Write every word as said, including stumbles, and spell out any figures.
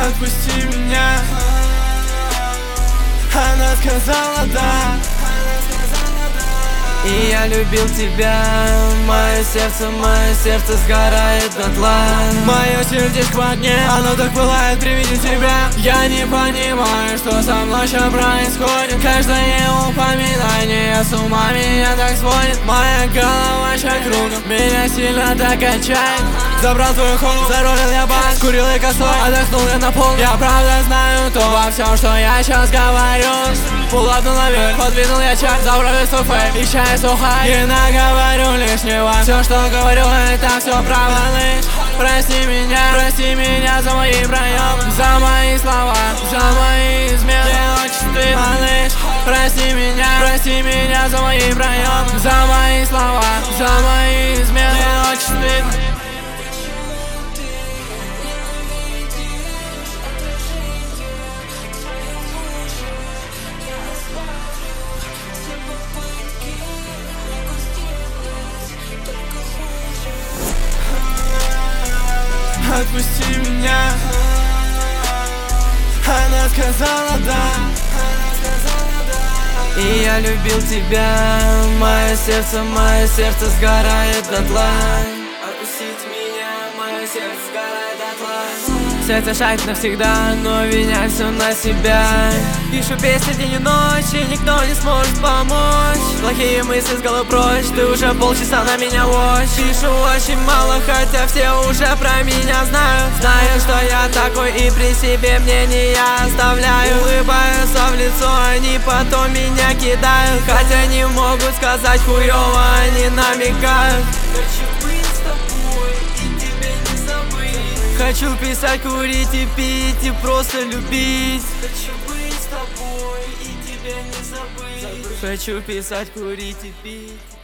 Отпусти меня. Она сказала да. И я любил тебя, мое сердце, мое сердце сгорает дотла. Мое сердечко в огне, оно так пылает при виде тебя. Я не понимаю, что со мной сейчас происходит. Каждое упоминание с ума меня так сводит. Моя голова сейчас кругом, меня сильно так качает. Забрал твою холод, заролил я бас, курил и косой, отдохнул я на пол. Я правда знаю то во всем, что я сейчас говорю. Пулапнул наверх, подвинул я чат, забрал свой фейк, и чай сухой. И наговорю лишнего, все, что говорю, это все правда лишь. Прости меня, прости меня за мои проемы, за мои слова, за мои измены. Мне очень стыдно лишь. Прости меня, прости меня за мои проемы, за мои слова, за мои измены. Мне очень стыдно. Отпусти меня. Она сказала да. И я любил тебя, мое сердце, мое сердце сгорает дотла. Отпустить меня, мое сердце сгорает дотла. Сердце шаг навсегда, но меняй все на себя. Пишу песни день и ночь, и никто не сможет помочь. Плохие мысли с головы прочь, ты уже полчаса на меня watch. Пишу очень мало, хотя все уже про меня знают. Знаю, что я такой и при себе мнение я оставляю. Улыбаются в лицо, они потом меня кидают. Хотя не могут сказать хуёво, они намекают. Хочу быть с тобой и тебя не забыть. Хочу писать, курить и пить, и просто любить. Хочу быть с тобой и тебя не забыть. Хочу писать, курить и пить.